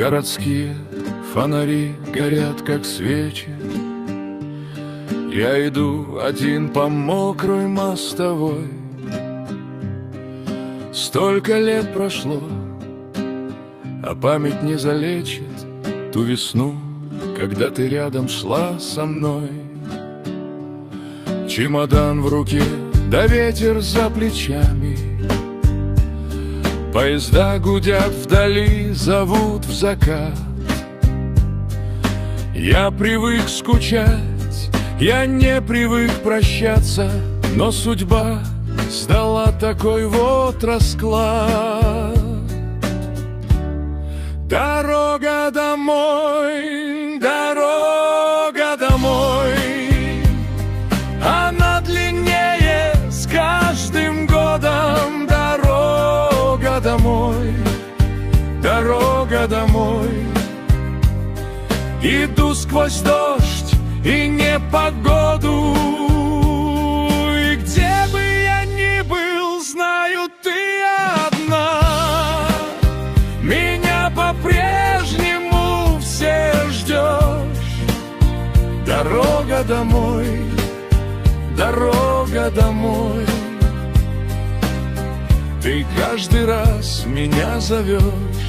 Городские фонари горят, как свечи. Я иду один по мокрой мостовой. Столько лет прошло, а память не залечит ту весну, когда ты рядом шла со мной. Чемодан в руке, да ветер за плечами. Поезда гудят вдали, зовут в закат. Я привык скучать, я не привык прощаться, но судьба сдала такой вот расклад. Дорога домой, дорога домой, она длиннее с каждым годом. Дорога домой, дорога домой. Иду сквозь дождь и непогоду, и где бы я ни был, знаю, ты одна. Меня по-прежнему все ждешь. Дорога домой, дорога домой. Ты каждый раз меня зовешь.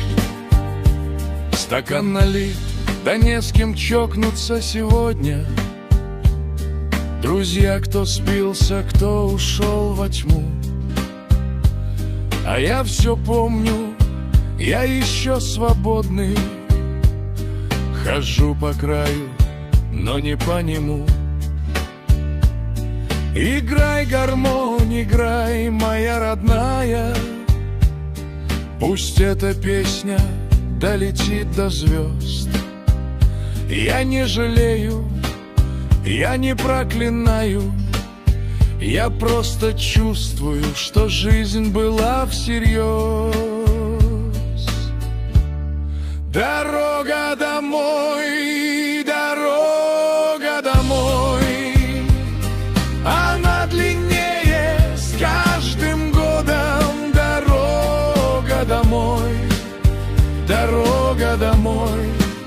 Стакан налит, да не с кем чокнуться сегодня. Друзья, кто спился, кто ушел во тьму. А я все помню, я еще свободный. Хожу по краю, но не по нему. Играй, гармонь, играй, моя родная. Пусть эта песня долетит до звезд. Я не жалею, я не проклинаю. Я просто чувствую, что жизнь была всерьез. Дорога домой, дорога домой, она длиннее с каждым годом. Дорога домой, дорога домой.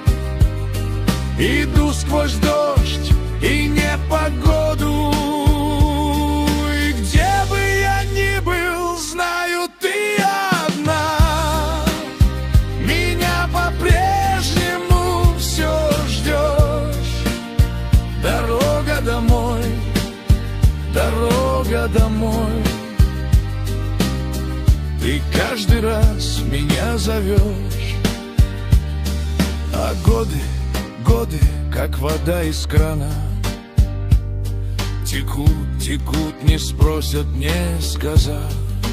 Иду сквозь дождь и непогоду, и где бы я ни был, знаю, ты одна. Меня по-прежнему все ждешь. Дорога домой, дорога домой. Ты каждый раз меня зовешь. А годы, годы, как вода из крана, текут, текут, не спросят, не сказав.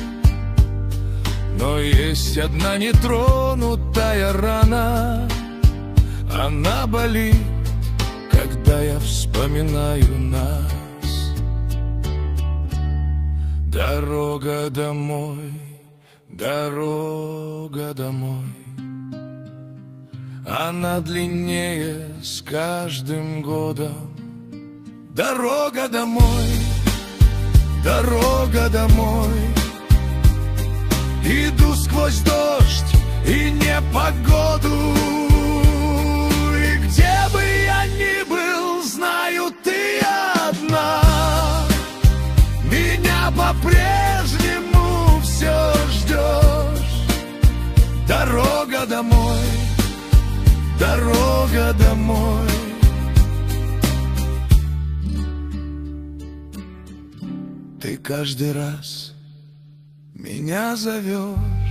Но есть одна нетронутая рана. Она болит, когда я вспоминаю нас. Дорога домой, дорога домой, она длиннее с каждым годом. Дорога домой, дорога домой. Иду сквозь дождь и непогоду, и где бы я ни был, знаю, ты одна. Меня по-прежнему все ждешь. Дорога домой, дорога домой. Ты каждый раз меня зовешь.